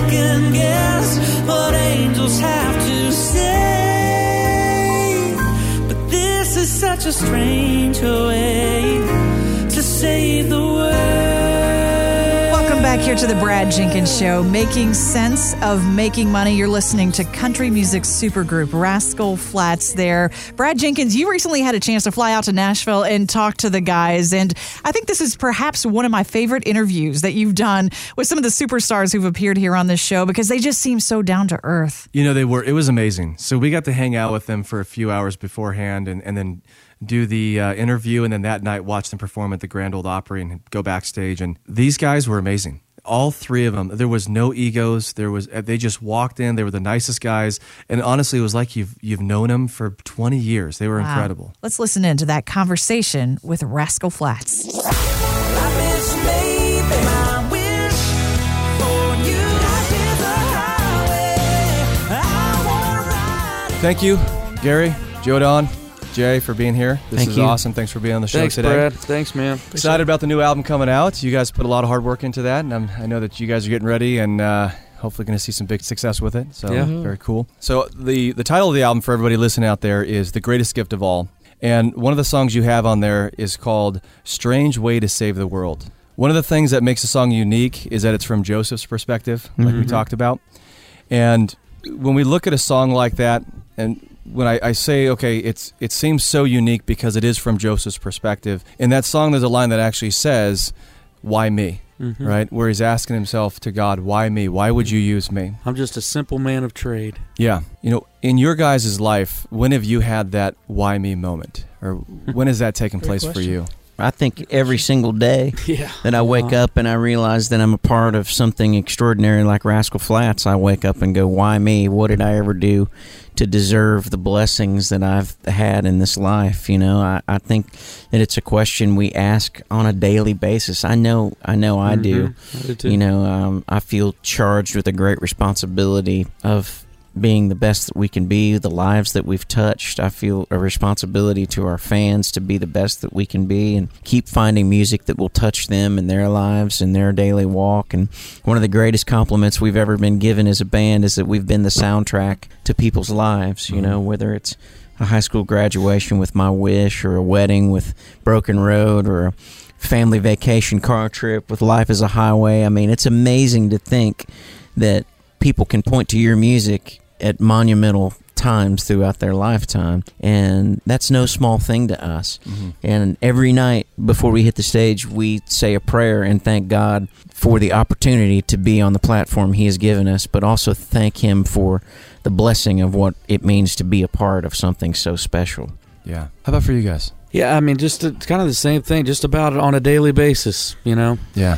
second guess what angels have to say. But this is such a strange way to save the world. Welcome back here to the Brad Jenkins Show, making sense of making money. You're listening to country music supergroup Rascal Flatts there. Brad Jenkins, you recently had a chance to fly out to Nashville and talk to the guys, and I think this is perhaps one of my favorite interviews that you've done with some of the superstars who've appeared here on this show, because they just seem so down to earth. You know, they were. It was amazing. So we got to hang out with them for a few hours beforehand and then do the interview, and then that night watch them perform at the Grand Ole Opry and go backstage. And these guys were amazing. All three of them. There was no egos. They just walked in. They were the nicest guys. And honestly, it was like you've known them for 20 years. They were incredible. Let's listen in to that conversation with Rascal Flatts. Thank you, Gary, Joe Don, Jay, for being here. This is awesome. Thanks for being on the show today. Brad. Thanks, man. Excited about the new album coming out. You guys put a lot of hard work into that, and I know that you guys are getting ready and hopefully going to see some big success with it. So very cool. So the title of the album for everybody listening out there is The Greatest Gift of All. And one of the songs you have on there is called Strange Way to Save the World. One of the things that makes the song unique is that it's from Joseph's perspective, like we talked about. And when we look at a song like that, and when I say, okay, it seems so unique because it is from Joseph's perspective. In that song, there's a line that actually says, why me? Right? Where he's asking himself to God, why me? Why would you use me? I'm just a simple man of trade. Yeah. You know, in your guys' life, when have you had that why me moment? Or when has that taken place for you? I think every single day that I wake up and I realize that I'm a part of something extraordinary like Rascal Flatts, I wake up and go, why me? What did I ever do to deserve the blessings that I've had in this life? You know, I think that it's a question we ask on a daily basis. I know I do. I do too. You know, I feel charged with a great responsibility of being the best that we can be, the lives that we've touched. I feel a responsibility to our fans to be the best that we can be and keep finding music that will touch them in their lives and their daily walk. And one of the greatest compliments we've ever been given as a band is that we've been the soundtrack to people's lives, you know, whether it's a high school graduation with My Wish or a wedding with Broken Road or a family vacation car trip with Life is a Highway. I mean, it's amazing to think that people can point to your music at monumental times throughout their lifetime, and that's no small thing to us. And every night before we hit the stage, we say a prayer and thank God for the opportunity to be on the platform He has given us, but also thank Him for the blessing of what it means to be a part of something so special. Yeah. How about for you guys? Yeah, I mean, just kind of the same thing, just about it on a daily basis, you know? Yeah.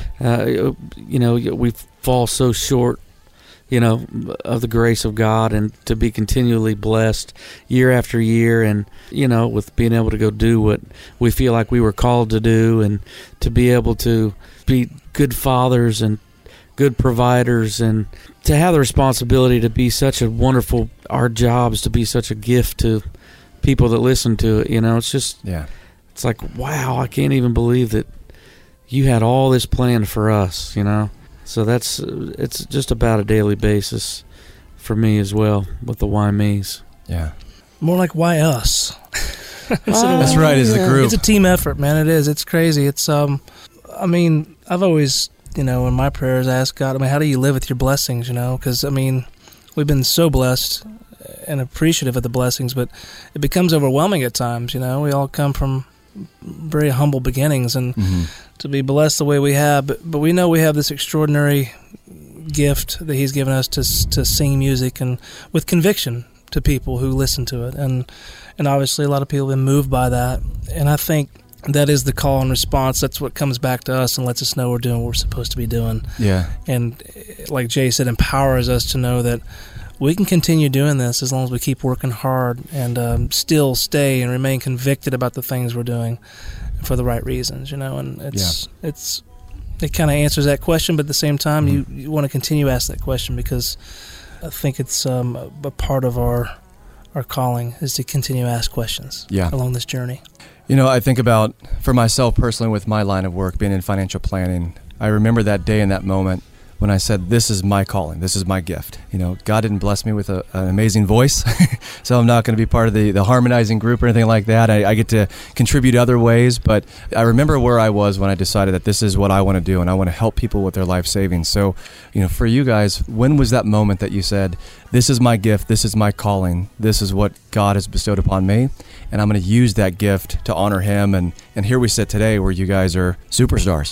You know, we fall so short, you know, of the grace of God, and to be continually blessed year after year, and, you know, with being able to go do what we feel like we were called to do, and to be able to be good fathers and good providers, and to have the responsibility to be such a wonderful, our jobs to be such a gift to people that listen to it, you know, it's just, it's like, wow, I can't even believe that you had all this planned for us, you know. So it's just about a daily basis for me as well with the why me's. Yeah. More like why us. That's right, it's the group. It's a team effort, man. It is. It's crazy. It's I mean, I've always, you know, in my prayers asked God, I mean, how do you live with your blessings, you know? Because, I mean, we've been so blessed and appreciative of the blessings, but it becomes overwhelming at times, you know? We all come from very humble beginnings, and to be blessed the way we have, but we know we have this extraordinary gift that He's given us to sing music and with conviction to people who listen to it, and obviously a lot of people have been moved by that, and I think that is the call and response. That's what comes back to us and lets us know we're doing what we're supposed to be doing. Yeah. And like Jay said, empowers us to know that we can continue doing this as long as we keep working hard and still stay and remain convicted about the things we're doing for the right reasons, you know. And it kind of answers that question, but at the same time, you want to continue to ask that question, because I think it's a part of our calling is to continue to ask questions along this journey. You know, I think about, for myself personally, with my line of work, being in financial planning, I remember that day and that moment when I said, this is my calling, this is my gift. God didn't bless me with an amazing voice, so I'm not going to be part of the harmonizing group or anything like that. I get to contribute other ways, but I remember where I was when I decided that this is what I want to do, and I want to help people with their life savings. So, for you guys, when was that moment that you said, this is my gift, this is my calling, this is what God has bestowed upon me, and I'm going to use that gift to honor Him, and here we sit today where you guys are superstars.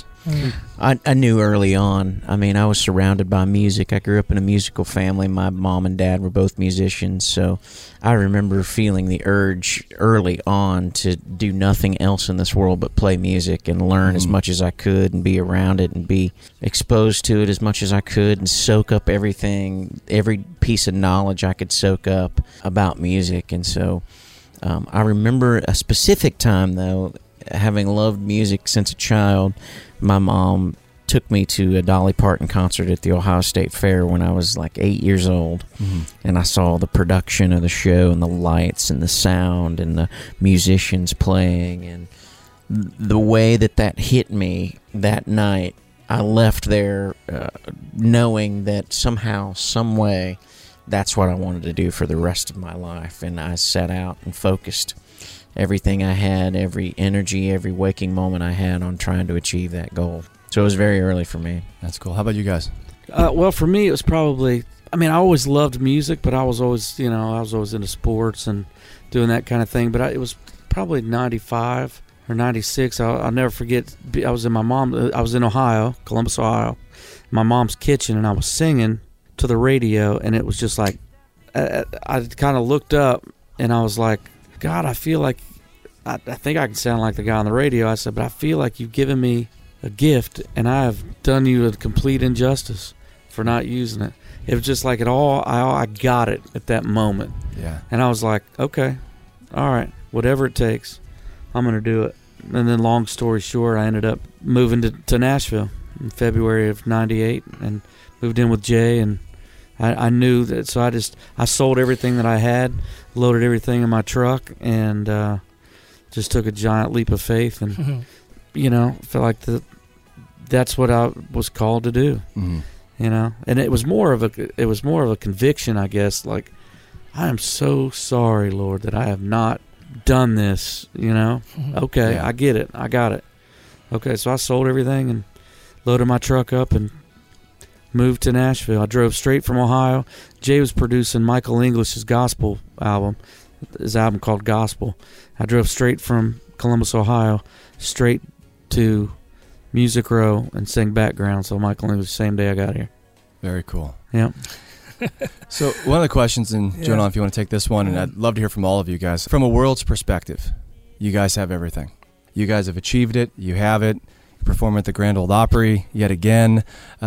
I knew early on. I was surrounded by music. I grew up in a musical family. My mom and dad were both musicians, so I remember feeling the urge early on to do nothing else in this world but play music and learn as much as I could and be around it and be exposed to it as much as I could and soak up everything, every piece of knowledge I could soak up about music. And so I remember a specific time, though, having loved music since a child. My mom took me to a Dolly Parton concert at the Ohio State Fair when I was like 8 years old. And I saw the production of the show and the lights and the sound and the musicians playing, and the way that hit me that night. I left there knowing that somehow, some way, that's what I wanted to do for the rest of my life. And I set out and focused everything I had, every energy, every waking moment I had on trying to achieve that goal. So it was very early for me. That's cool. How about you guys? Well, for me, it was probably, I always loved music, but I was always, into sports and doing that kind of thing. But it was probably 95 or 96. I'll never forget. I was in Ohio, Columbus, Ohio, my mom's kitchen, and I was singing to the radio, and it was just like, I kind of looked up, and I was like, God, I feel like, I think I can sound like the guy on the radio. I said, but I feel like you've given me a gift, and I have done you a complete injustice for not using it. It was just like I got it at that moment. Yeah. And I was like, okay, all right, whatever it takes, I'm going to do it. And then long story short, I ended up moving to Nashville in February of 98 and moved in with Jay, and I knew that, so I sold everything that I had, loaded everything in my truck, and just took a giant leap of faith, and felt like that's what I was called to do. And it was more of a conviction, I guess. Like, I am so sorry, Lord, that I have not done this. Okay, yeah. I get it, I got it. Okay, so I sold everything and loaded my truck up and moved to Nashville. I drove straight from Ohio. Jay was producing Michael English's gospel album, his album called Gospel. I drove straight from Columbus, Ohio, straight to Music Row and sang background. So Michael English, same day I got here. Very cool. Yeah. So one of the questions, and Jonah, if you want to take this one, and I'd love to hear from all of you guys. From a world's perspective, you guys have everything. You guys have achieved it. You have it. Perform at the Grand Ole Opry yet again.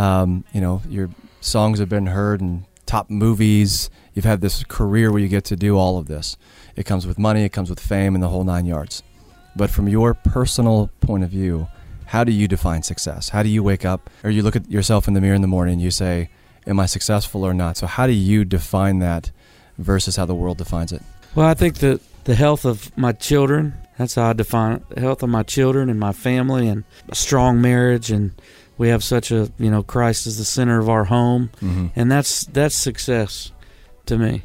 Your songs have been heard in top movies. You've had this career where you get to do all of this. It comes with money, it comes with fame, and the whole 9 yards. But from your personal point of view, how do you define success? How do you wake up, or you look at yourself in the mirror in the morning and you say, am I successful or not? So how do you define that versus how the world defines it? Well, I think that the health of my children, that's how I define it. The health of my children and my family, and a strong marriage, and we have such a, Christ is the center of our home, and that's success to me.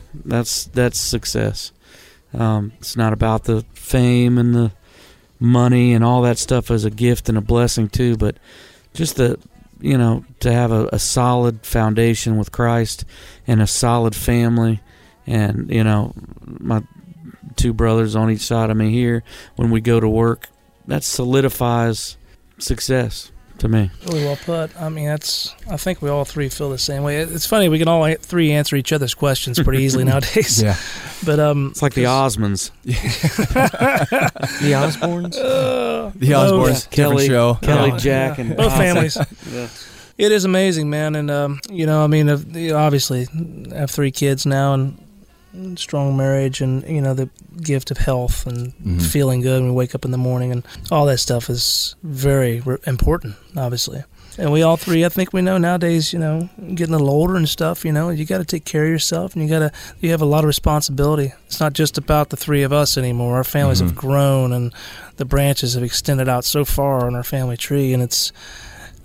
That's success. It's not about the fame and the money and all that stuff as a gift and a blessing too, but just to have a solid foundation with Christ and a solid family, and my 2 brothers on each side of me here, when we go to work, that solidifies success to me. Really well put. I think we all 3 feel the same way. It's funny, we can all 3 answer each other's questions pretty easily nowadays. Yeah. But it's like the Osmonds. The Osbournes? The Osbournes, Kelly, show. Kelly, Jack, and both families. Yeah. It is amazing, man. And, obviously, I have 3 kids now, and strong marriage, and the gift of health and feeling good when we wake up in the morning, and all that stuff is very important, obviously. And we all 3, I think we know nowadays, getting a little older and stuff, you got to take care of yourself, and you have a lot of responsibility. It's not just about the 3 of us anymore. Our families have grown, and the branches have extended out so far on our family tree, and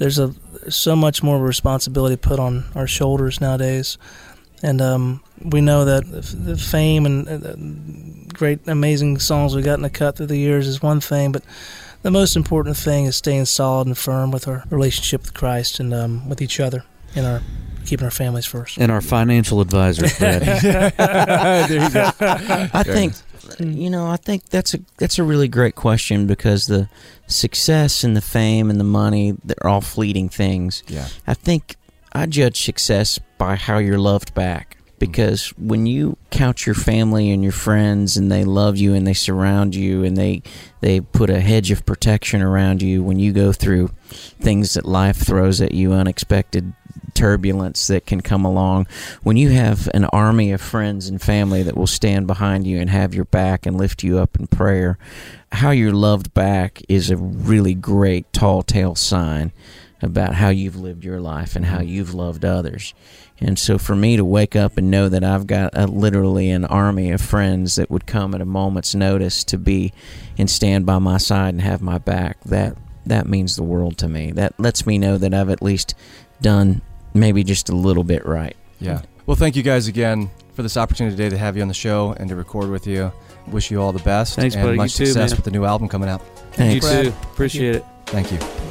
there's so much more responsibility put on our shoulders nowadays. And we know that the fame and great, amazing songs we've gotten to cut through the years is one thing, but the most important thing is staying solid and firm with our relationship with Christ and with each other and keeping our families first. And our financial advisors, Brad. There you go. I think that's a really great question, because the success and the fame and the money, they're all fleeting things. Yeah. I think I judge success by how you're loved back, because when you count your family and your friends and they love you and they surround you and they put a hedge of protection around you when you go through things that life throws at you, unexpected turbulence that can come along, when you have an army of friends and family that will stand behind you and have your back and lift you up in prayer, how you're loved back is a really great tall tale sign about how you've lived your life and how you've loved others. And so for me to wake up and know that I've got literally an army of friends that would come at a moment's notice to be and stand by my side and have my back, that means the world to me. That lets me know that I've at least done maybe just a little bit right. Yeah. Well, thank you guys again for this opportunity today to have you on the show and to record with you. Wish you all the best. Thanks, and buddy. much You too, success man. with the new album coming out. Thanks. You too. Appreciate it. Thank you.